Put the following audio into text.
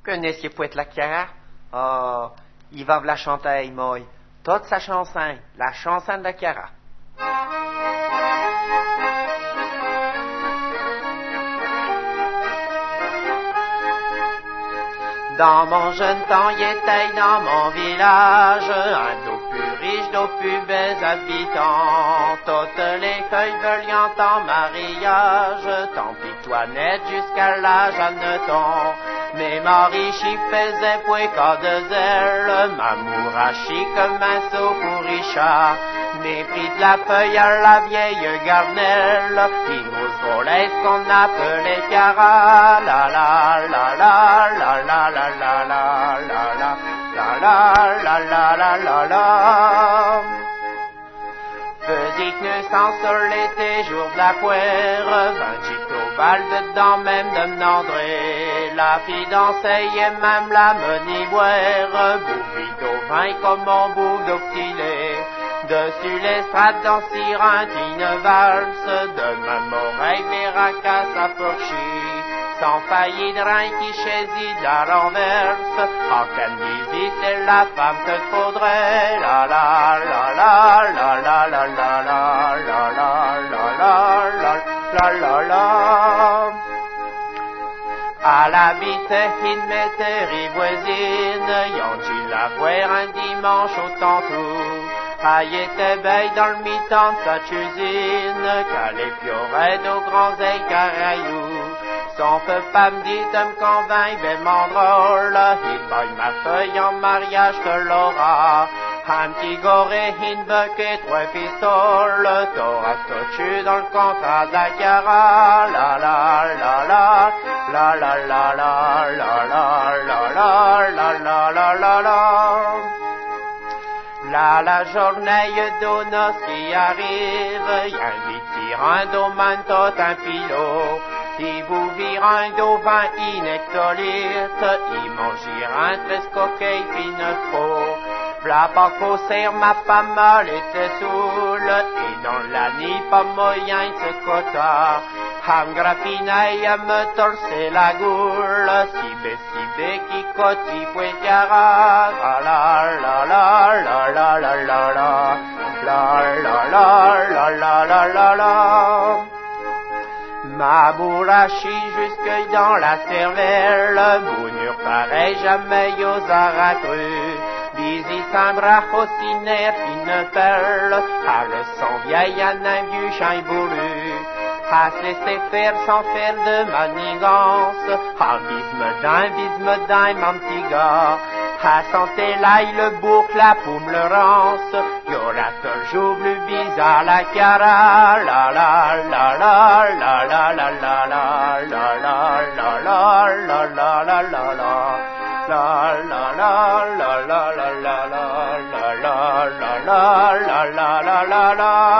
Connaissez poète la Chiara? Oh, il va la chanter, moi. Toute sa chanson, la chanson de la Chiara. Dans mon jeune temps, il était dans mon village un dos plus riche, dos plus belles habitants. Toutes les feuilles veulent en mariage, tant pis toi net jusqu'à l'âge admettons. Mais Marie-Chi faisait point qu'à de zèle, Mamourachi comme un soufouricha. Mépris de la feuille à la vieille garnelle, qui nous volait ce qu'on appelait Chiara. La la la la la la la la la la la la la la la la la. Faisait naissance sur l'été, jour de la poire, 28 au bal dedans même de m'nandrer. La fille dansait et même la menie boire, bouvit au vin comme on bout d'octilé. Dessus l'estrade dansera une valse, de même oreille Béraca sa fourchie. Sans faillir de rein qui chaisit de la renverse, en Candisie c'est la femme que faudrait. La la la la la la la la la la la la la la la. À la vitesse une métairie voisine, y'en dû la voir un dimanche au tantôt. Elle était belle dans le mi-temps de sa cuisine, qu'elle épiorait aux grands ailes caraillous. Son peu pas me dit de me convaincre, ben mon drôle, il baille ma feuille en mariage que l'aura. Un petit goré, une bucket, 3 pistoles, t'auras touché dans le contrat de la Chiara. La la la la, la la la la, la la la la, la la la la la. Là, la journée de noces qui arrive, y'a un vitirant d'eau manteau un pilot. Si vous virez un d'eau vin inectolite, il mangera un 13 coquilles pis 9 pots. V'là pas qu'au serre, ma femme, elle était saoule, et dans la nuit, pas moyen de ce quota. À me grappiner, à me torser la goule, si bé, qui cotille, point Chiara. La la la la la la la la la la la la la la la. Mamourachi jusque dans la cervelle, bournure pareil jamais aux aracrus. Bisi sans bras aussi nerf une perle, à le son vieille à un vieux chien bourru. À se laisser faire sans faire de manigance, à bisme d'un, mon petit gars. À santé l'ail, le boucle, la paume, le rance, y'aura toujours plus bizarre la Chiara. La la la la la la la la la la la la la la la la la la. La la la la la la la la la la la la la la la la.